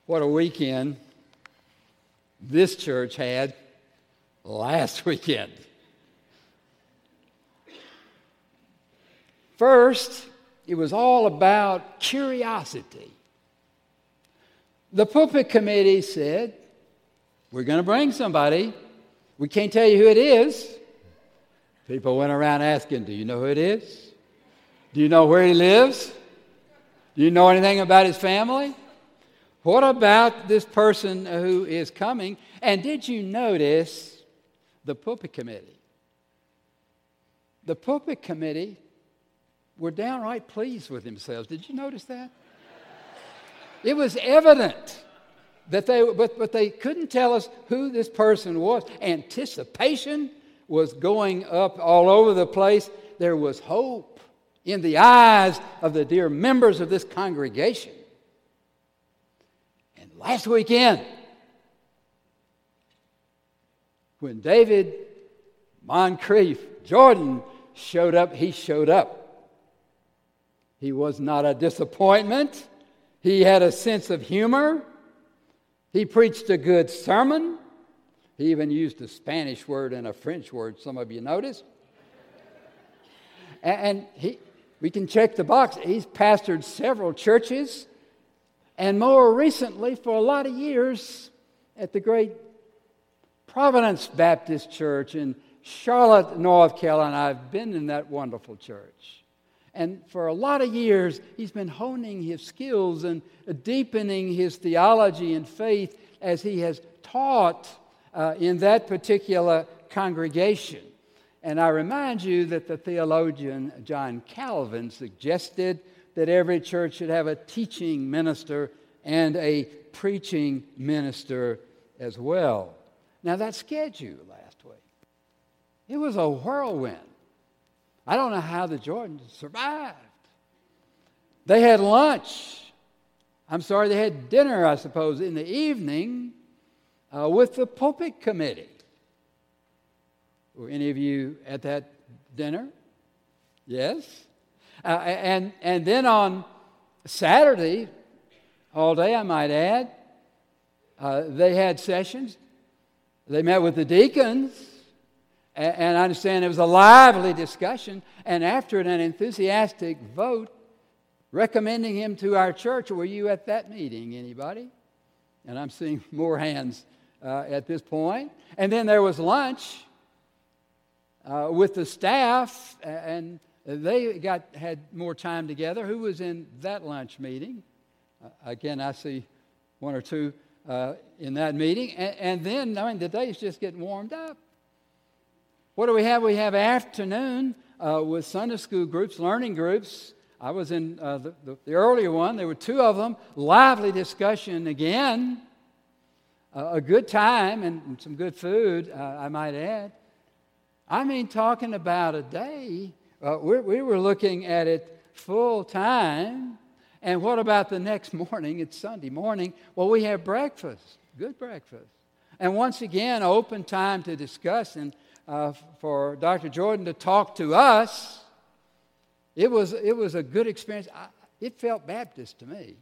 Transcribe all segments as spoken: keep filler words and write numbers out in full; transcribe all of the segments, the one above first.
What a weekend this church had last weekend. First, it was all about curiosity. The pulpit committee said, we're going to bring somebody. We can't tell you who it is. People went around asking, do you know who it is? Do you know where he lives? Do you know anything about his family? What about this person who is coming? And did you notice the pulpit committee? The pulpit committee were downright pleased with themselves. Did you notice that? It was evident that they, but, but they couldn't tell us who this person was. Anticipation was going up all over the place. There was hope in the eyes of the dear members of this congregation. And last weekend, when David Moncrief Jordan showed up, he showed up. He was not a disappointment. He had a sense of humor. He preached a good sermon. He even used a Spanish word and a French word, some of you noticed. And he, we can check the box. He's pastored several churches. And more recently, for a lot of years, at the great Providence Baptist Church in Charlotte, North Carolina. I've been in that wonderful church. And for a lot of years, he's been honing his skills and deepening his theology and faith as he has taught uh, in that particular congregation. And I remind you that the theologian John Calvin suggested that every church should have a teaching minister and a preaching minister as well. Now, that schedule last week, it was a whirlwind. I don't know how the Jordans survived. They had lunch. I'm sorry, they had dinner, I suppose, in the evening uh, with the pulpit committee. Were any of you at that dinner? Yes? Uh, and, and then on Saturday, all day I might add, uh, they had sessions. They met with the deacons. And I understand it was a lively discussion, and after it, an enthusiastic vote recommending him to our church. Were you at that meeting, anybody? And I'm seeing more hands uh, at this point. And then there was lunch uh, with the staff, and they got had more time together. Who was in that lunch meeting? Uh, again, I see one or two uh, in that meeting. And, and then, I mean, the day's just getting warmed up. What do we have? We have afternoon uh, with Sunday school groups, learning groups. I was in uh, the, the, the earlier one. There were two of them. Lively discussion again. Uh, a good time and, and some good food, uh, I might add. I mean, talking about a day, uh, we, we were looking at it full time. And what about the next morning? It's Sunday morning. Well, we have breakfast, good breakfast. And once again, open time to discuss and Uh, for Doctor Jordan to talk to us. It was it was a good experience. I, it felt Baptist to me.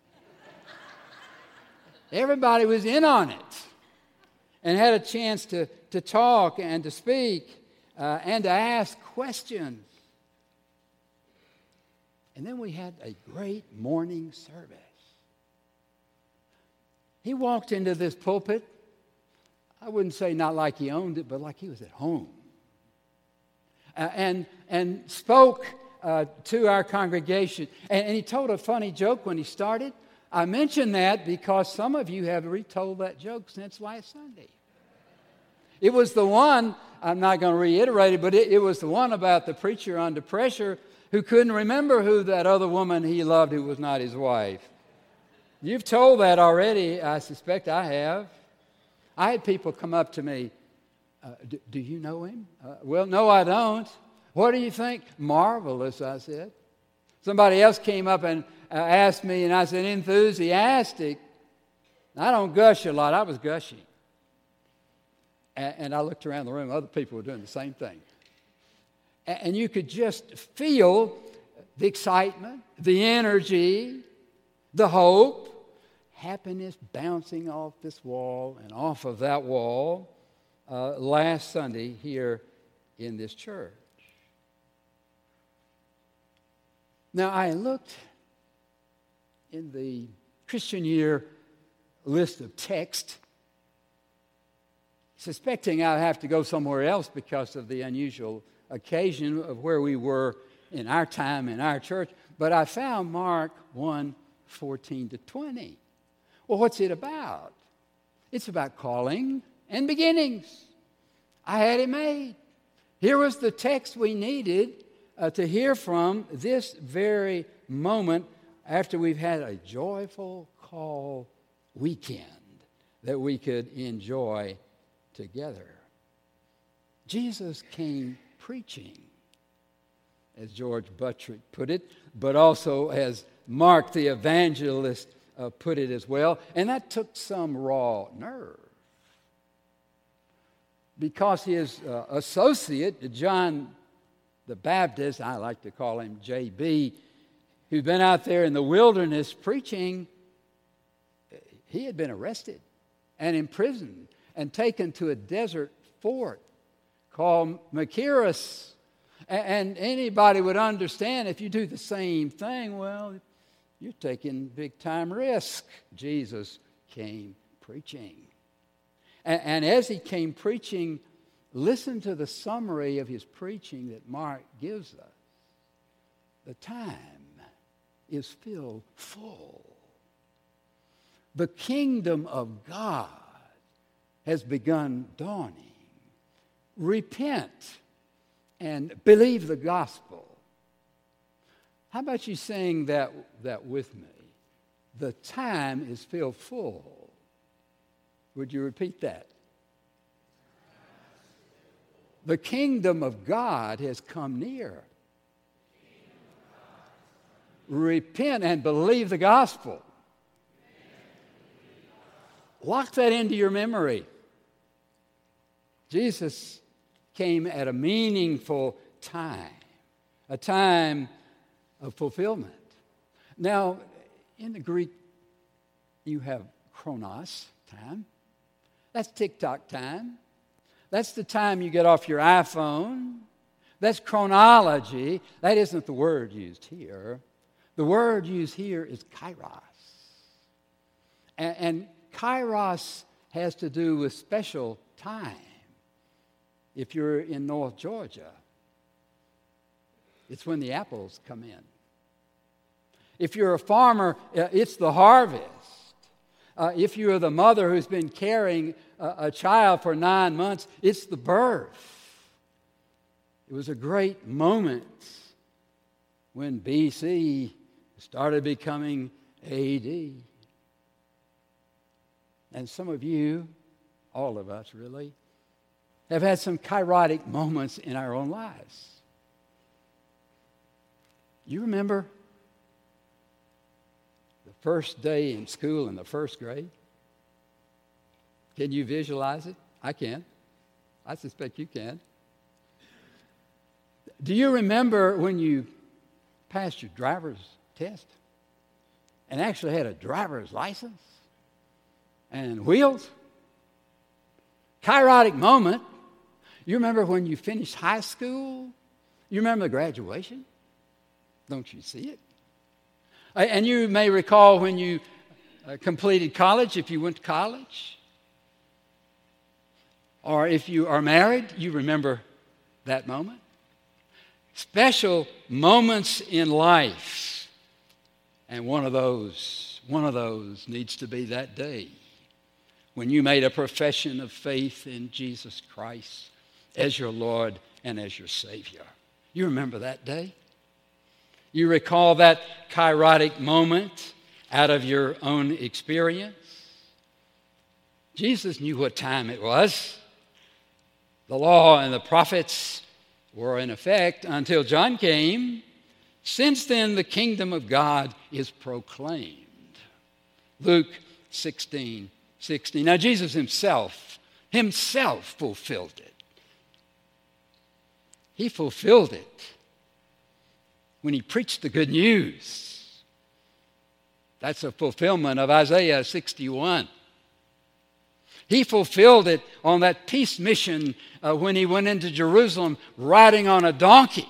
Everybody was in on it and had a chance to, to talk and to speak uh, and to ask questions. And then we had a great morning service. He walked into this pulpit. I wouldn't say not like he owned it, but like he was at home. Uh, and, and spoke uh, to our congregation. And, and he told a funny joke when he started. I mention that because some of you have retold that joke since last Sunday. It was the one, I'm not going to reiterate it, but it, it was the one about the preacher under pressure who couldn't remember who that other woman he loved who was not his wife. You've told that already. I suspect I have. I had people come up to me, uh, do, do you know him? Uh, well, no, I don't. What do you think? Marvelous, I said. Somebody else came up and uh, asked me, and I said, enthusiastic. I don't gush a lot. I was gushing. And, and I looked around the room. Other people were doing the same thing. And, and you could just feel the excitement, the energy, the hope, happiness bouncing off this wall and off of that wall uh, last Sunday here in this church. Now, I looked in the Christian Year list of text, suspecting I'd have to go somewhere else because of the unusual occasion of where we were in our time in our church, but I found Mark one, fourteen to twenty. Well, what's it about? It's about calling and beginnings. I had it made. Here was the text we needed uh, to hear from this very moment after we've had a joyful call weekend that we could enjoy together. Jesus came preaching, as George Buttrick put it, but also as Mark the evangelist uh, put it as well, and that took some raw nerve. Because his uh, associate, John the Baptist, I like to call him J B, who'd been out there in the wilderness preaching, he had been arrested and imprisoned and taken to a desert fort called Machaerus. And anybody would understand if you do the same thing, well, you're taking big-time risk. Jesus came preaching. And, and as he came preaching, listen to the summary of his preaching that Mark gives us. The time is filled full. The kingdom of God has begun dawning. Repent and believe the gospel. How about you saying that, that with me? The time is filled full. Would you repeat that? The kingdom of God has come near. Repent and believe the gospel. Lock that into your memory. Jesus came at a meaningful time, a time of fulfillment. Now, in the Greek, you have chronos, time. That's tick-tock time. That's the time you get off your iPhone. That's chronology. That isn't the word used here. The word used here is kairos. And, and kairos has to do with special time. If you're in North Georgia, it's when the apples come in. If you're a farmer, it's the harvest. Uh, if you're the mother who's been carrying a, a child for nine months, it's the birth. It was a great moment when B C started becoming A D. And some of you, all of us really, have had some kairotic moments in our own lives. You remember the first day in school in the first grade? Can you visualize it? I can. I suspect you can. Do you remember when you passed your driver's test and actually had a driver's license and wheels? Kairotic moment. You remember when you finished high school? You remember the graduation? Don't you see it? And you may recall when you completed college, if you went to college. Or if you are married, you remember that moment. Special moments in life. And one of those, one of those needs to be that day when you made a profession of faith in Jesus Christ as your Lord and as your Savior. You remember that day? You recall that kairotic moment out of your own experience? Jesus knew what time it was. The law and the prophets were in effect until John came. Since then, the kingdom of God is proclaimed. Luke sixteen sixteen. Now, Jesus himself, himself fulfilled it. He fulfilled it when he preached the good news. That's a fulfillment of Isaiah sixty-one. He fulfilled it on that peace mission uh, when he went into Jerusalem riding on a donkey.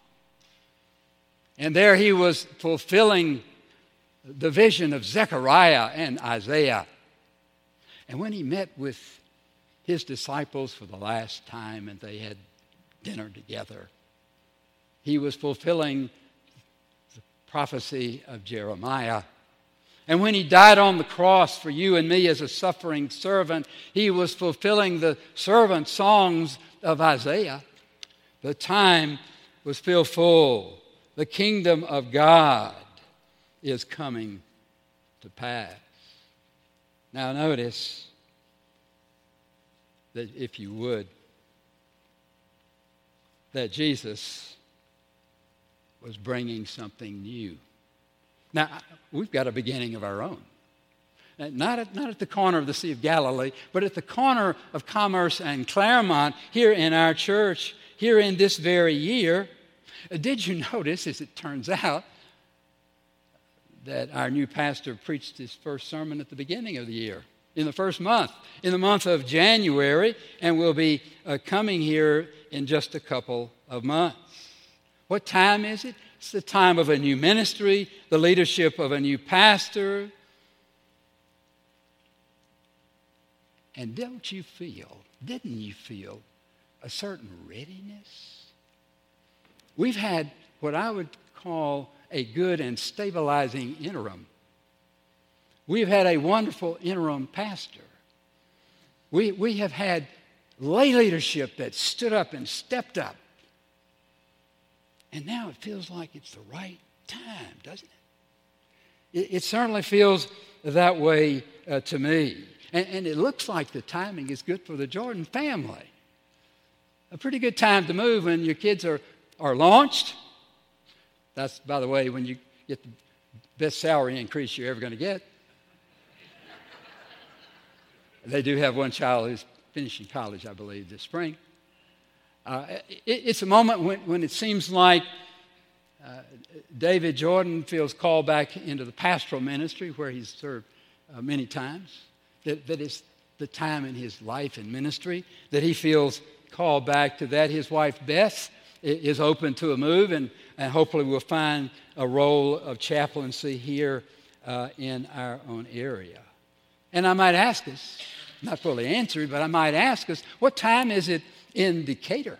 And there he was fulfilling the vision of Zechariah and Isaiah. And when he met with his disciples for the last time and they had dinner together, he was fulfilling the prophecy of Jeremiah. And when he died on the cross for you and me as a suffering servant, he was fulfilling the servant songs of Isaiah. The time was still full. The kingdom of God is coming to pass. Now notice that, if you would, that Jesus was bringing something new. Now, we've got a beginning of our own. Not at, not at the corner of the Sea of Galilee, but at the corner of Commerce and Claremont here in our church, here in this very year. Did you notice, as it turns out, that our new pastor preached his first sermon at the beginning of the year, in the first month, in the month of January, and will be uh, coming here in just a couple of months. What time is it? It's the time of a new ministry, the leadership of a new pastor. And don't you feel, didn't you feel a certain readiness? We've had what I would call a good and stabilizing interim. We've had a wonderful interim pastor. We, we have had lay leadership that stood up and stepped up. And now it feels like it's the right time, doesn't it? It, it certainly feels that way uh, to me. And, and it looks like the timing is good for the Jordan family. A pretty good time to move when your kids are, are launched. That's, by the way, when you get the best salary increase you're ever going to get. They do have one child who's finishing college, I believe, this spring. Uh, it, it's a moment when, when it seems like uh, David Jordan feels called back into the pastoral ministry where he's served uh, many times. That, that it's the time in his life and ministry that he feels called back to that. His wife, Beth, is open to a move, and, and hopefully we'll find a role of chaplaincy here uh, in our own area. And I might ask us, not fully answered, but I might ask us, what time is it in Decatur?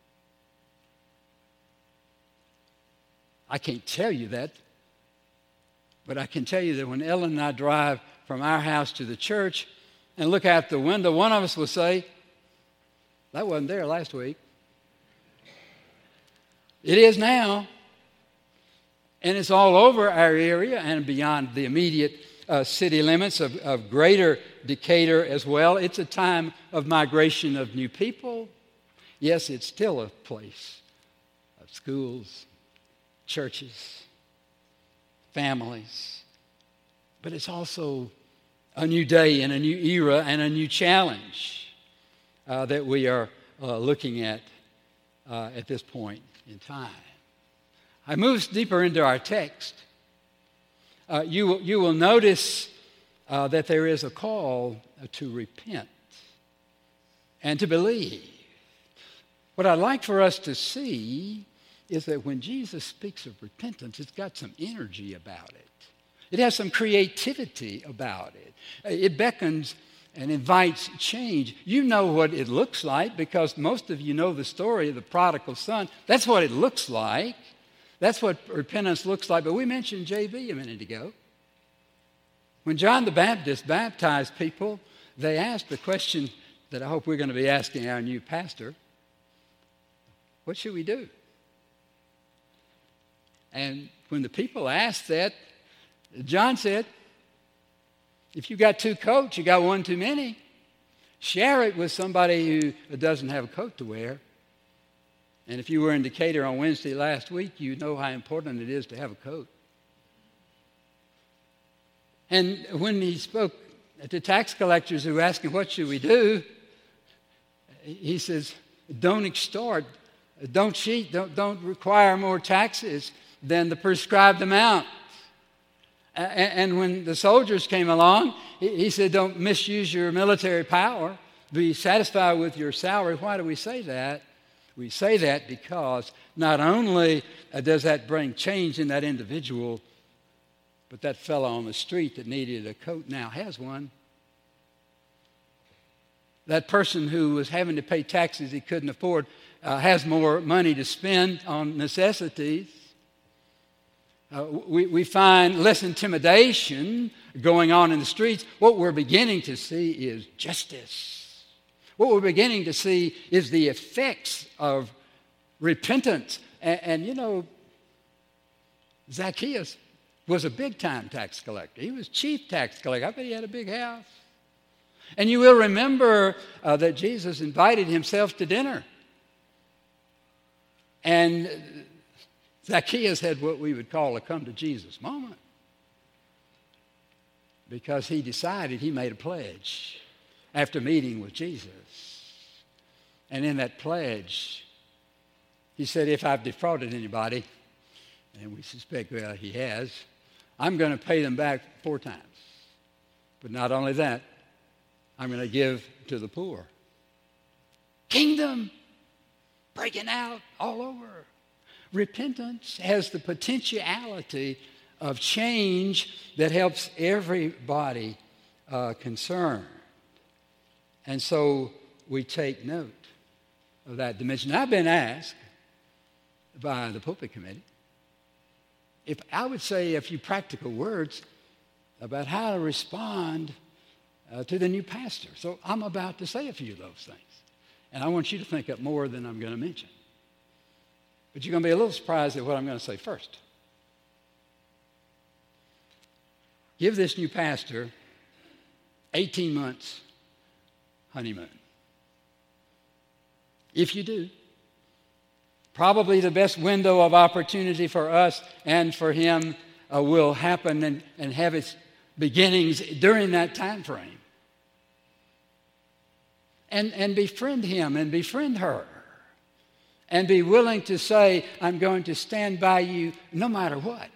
I can't tell you that, but I can tell you that when Ellen and I drive from our house to the church and look out the window, one of us will say, that wasn't there last week. It is now. And it's all over our area and beyond the immediate uh, city limits of, of greater Decatur as well. It's a time of migration of new people. Yes, it's still a place of schools, churches, families. But it's also a new day and a new era and a new challenge uh, that we are uh, looking at uh, at this point in time. I move deeper into our text. Uh, you, will, you will notice uh, that there is a call uh, to repent and to believe. What I'd like for us to see is that when Jesus speaks of repentance, it's got some energy about it. It has some creativity about it. It beckons and invites change. You know what it looks like because most of you know the story of the prodigal son. That's what it looks like. That's what repentance looks like. But we mentioned J B a minute ago. When John the Baptist baptized people, they asked the question that I hope we're going to be asking our new pastor. What should we do? And when the people asked that, John said, if you got two coats, you got one too many. Share it with somebody who doesn't have a coat to wear. And if you were in Decatur on Wednesday last week, you know how important it is to have a coat. And when he spoke to tax collectors who asked him, what should we do? He says, don't extort, don't cheat, don't, don't require more taxes than the prescribed amount. And when the soldiers came along, he said, don't misuse your military power. Be satisfied with your salary. Why do we say that? We say that because not only does that bring change in that individual, but that fellow on the street that needed a coat now has one. That person who was having to pay taxes he couldn't afford uh, has more money to spend on necessities. Uh, we, we find less intimidation going on in the streets. What we're beginning to see is justice. What we're beginning to see is the effects of repentance. And, and you know, Zacchaeus was a big-time tax collector. He was chief tax collector. I bet he had a big house. And you will remember uh, that Jesus invited himself to dinner. And Zacchaeus had what we would call a come-to-Jesus moment, because he decided, he made a pledge after meeting with Jesus. And in that pledge, he said, if I've defrauded anybody, and we suspect, well, he has, I'm going to pay them back four times. But not only that, I'm going to give to the poor. Kingdom breaking out all over. Repentance has the potentiality of change that helps everybody uh, concerned. And so we take note of that dimension. I've been asked by the pulpit committee if I would say a few practical words about how to respond uh, to the new pastor. So I'm about to say a few of those things. And I want you to think up more than I'm going to mention. But you're going to be a little surprised at what I'm going to say first. Give this new pastor eighteen months honeymoon. If you do, probably the best window of opportunity for us and for him uh, will happen and, and have its beginnings during that time frame. And, and befriend him and befriend her. And be willing to say, I'm going to stand by you no matter what.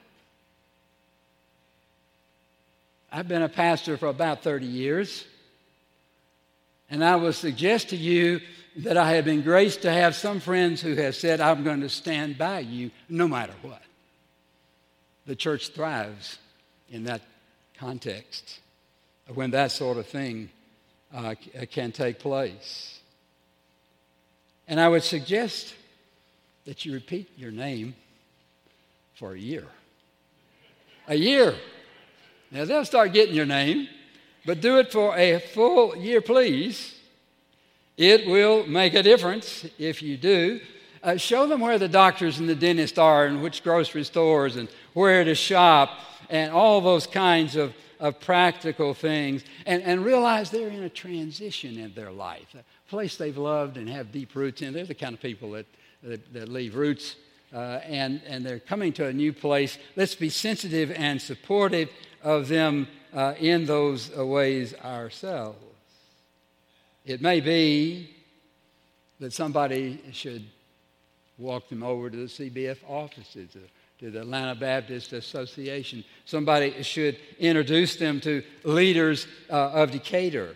I've been a pastor for about thirty years. And I will suggest to you that I have been graced to have some friends who have said, I'm going to stand by you no matter what. The church thrives in that context when that sort of thing uh, can take place. And I would suggest that you repeat your name for a year. A year. Now, they'll start getting your name, but do it for a full year, please. It will make a difference if you do. Uh, show them where the doctors and the dentists are and which grocery stores and where to shop and all those kinds of, of practical things. And, and realize they're in a transition in their life, a place they've loved and have deep roots in. They're the kind of people that That, that leave roots, uh, and, and they're coming to a new place. Let's be sensitive and supportive of them uh, in those uh, ways ourselves. It may be that somebody should walk them over to the C B F offices, to, to the Atlanta Baptist Association. Somebody should introduce them to leaders uh, of Decatur.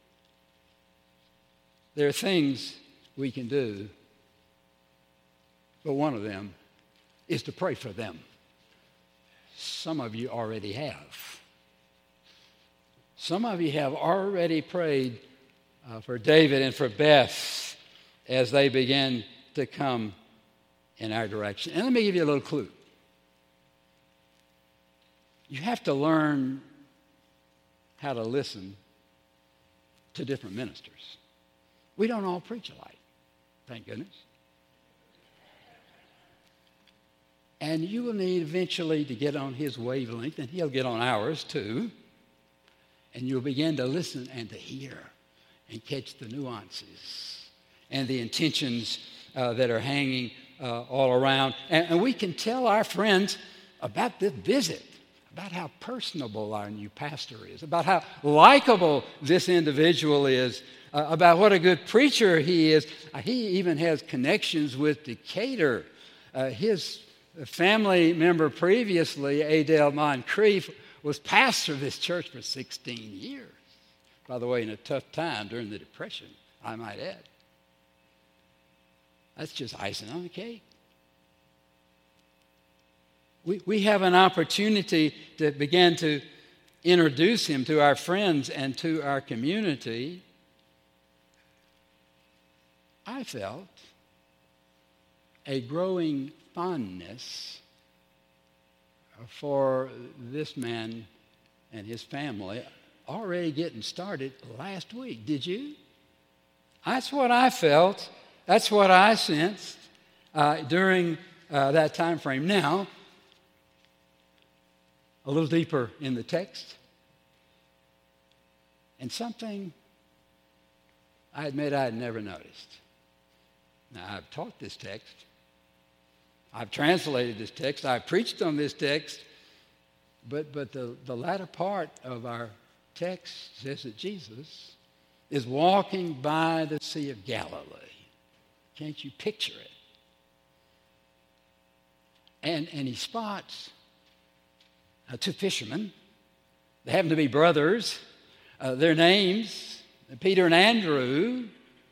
There are things we can do. But one of them is to pray for them. Some of you already have. Some of you have already prayed uh, for David and for Beth as they begin to come in our direction. And let me give you a little clue. You have to learn how to listen to different ministers. We don't all preach alike, thank goodness. And you will need eventually to get on his wavelength, and he'll get on ours too. And you'll begin to listen and to hear and catch the nuances and the intentions uh, that are hanging uh, all around. And, and we can tell our friends about this visit, about how personable our new pastor is, about how likable this individual is, uh, about what a good preacher he is. Uh, he even has connections with Decatur. Uh, his A family member previously, Adele Moncrief, was pastor of this church for sixteen years. By the way, in a tough time during the Depression, I might add. That's just icing on the cake. We, we have an opportunity to begin to introduce him to our friends and to our community. I felt a growing fondness for this man and his family already getting started last week. Did you? That's what I felt. That's what I sensed uh, during uh, that time frame. Now, a little deeper in the text, and something I admit I had never noticed. Now, I've taught this text. I've translated this text. I've preached on this text. But, but the, the latter part of our text says that Jesus is walking by the Sea of Galilee. Can't you picture it? And, and he spots uh, two fishermen. They happen to be brothers. Uh, their names, Peter and Andrew.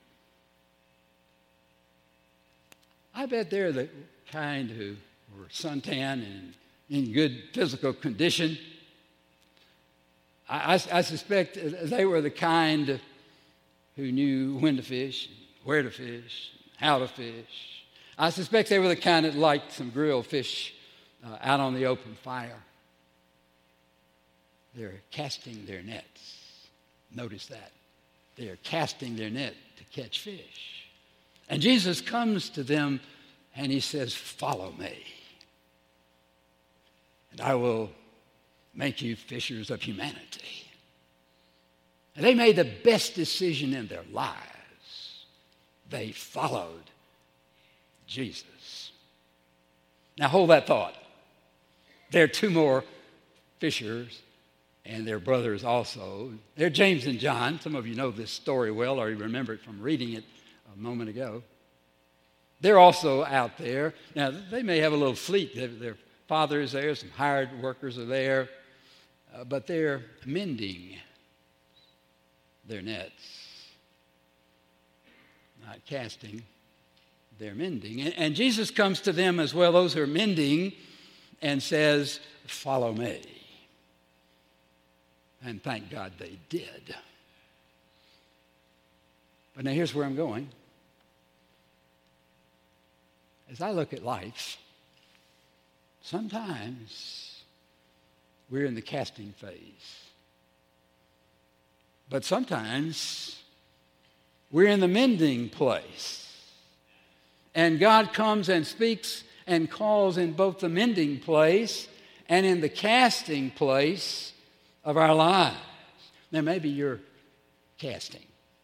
I bet they're the kind who were suntan and in good physical condition. I, I, I suspect they were the kind who knew when to fish, where to fish, how to fish. I suspect they were the kind that liked some grilled fish uh, out on the open fire. They're casting their nets. Notice that. They are casting their net to catch fish. And Jesus comes to them and he says, "Follow me, and I will make you fishers of humanity." And they made the best decision in their lives. They followed Jesus. Now hold that thought. There are two more fishers, and their brothers also. They're James and John. Some of you know this story well, or you remember it from reading it a moment ago. They're also out there. Now, they may have a little fleet. Their, their father is there. Some hired workers are there. Uh, but they're mending their nets. Not casting, they're mending. And, and Jesus comes to them as well, those who are mending, and says, "Follow me." And thank God they did. But now here's where I'm going. As I look at life, sometimes we're in the casting phase. But sometimes we're in the mending place. And God comes and speaks and calls in both the mending place and in the casting place of our lives. Now, maybe you're casting.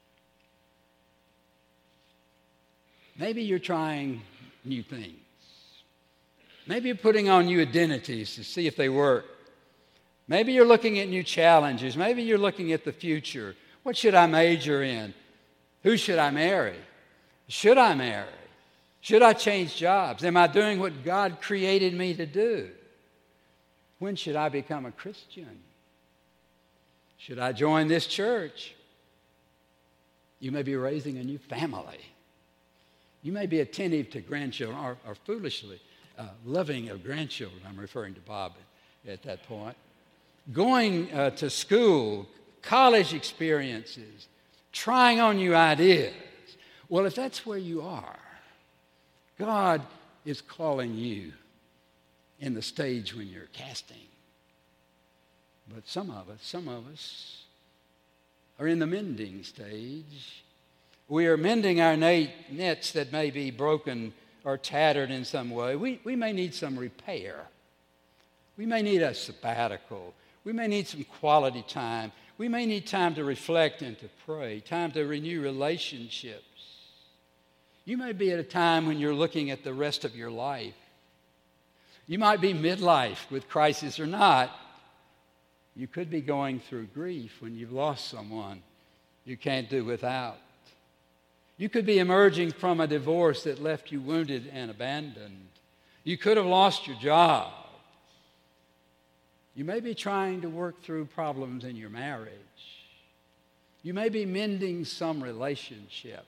Maybe you're trying new things. Maybe you're putting on new identities to see if they work. Maybe you're looking at new challenges. Maybe you're looking at the future. What should I major in? Who should I marry? Should I marry? Should I change jobs? Am I doing what God created me to do? When should I become a Christian? Should I join this church? You may be raising a new family. You may be attentive to grandchildren, or, or foolishly uh, loving of grandchildren. I'm referring to Bob at, at that point. Going uh, to school, college experiences, trying on new ideas. Well, if that's where you are, God is calling you in the stage when you're casting. But some of us, some of us are in the mending stage. We are mending our nets that may be broken or tattered in some way. We, we may need some repair. We may need a sabbatical. We may need some quality time. We may need time to reflect and to pray, time to renew relationships. You may be at a time when you're looking at the rest of your life. You might be midlife with crisis or not. You could be going through grief when you've lost someone you can't do without. You could be emerging from a divorce that left you wounded and abandoned. You could have lost your job. You may be trying to work through problems in your marriage. You may be mending some relationship.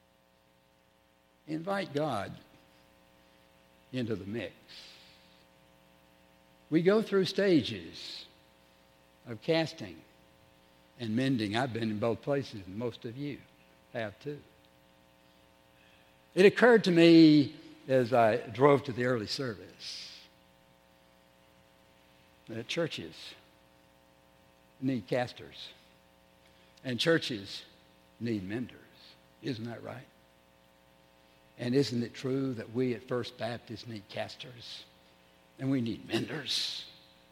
Invite God into the mix. We go through stages of casting and mending. I've been in both places, and most of you have too. It occurred to me as I drove to the early service that churches need casters and churches need menders. Isn't that right? And isn't it true that we at First Baptist need casters and we need menders?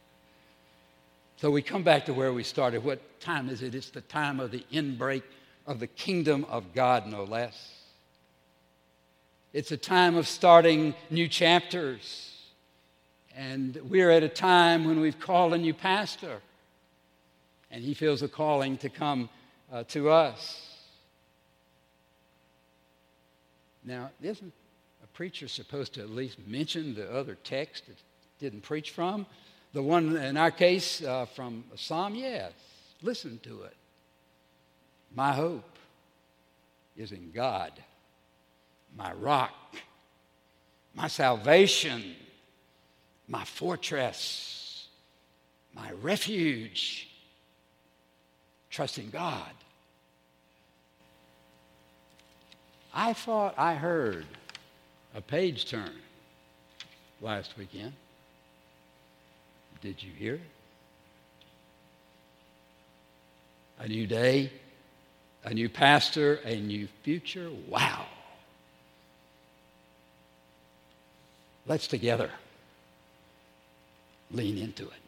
So we come back to where we started. What time is it? It's the time of the inbreak of the kingdom of God, no less. It's a time of starting new chapters. And we're at a time when we've called a new pastor. And he feels a calling to come uh, to us. Now, isn't a preacher supposed to at least mention the other text that didn't preach from? The one, in our case, uh, from a psalm? Yes. Listen to it. My hope is in God, my rock, my salvation, my fortress, my refuge. Trust in God. I thought I heard a page turn last weekend. Did you hear it? A new day, a new pastor, a new future. Wow. Let's together lean into it.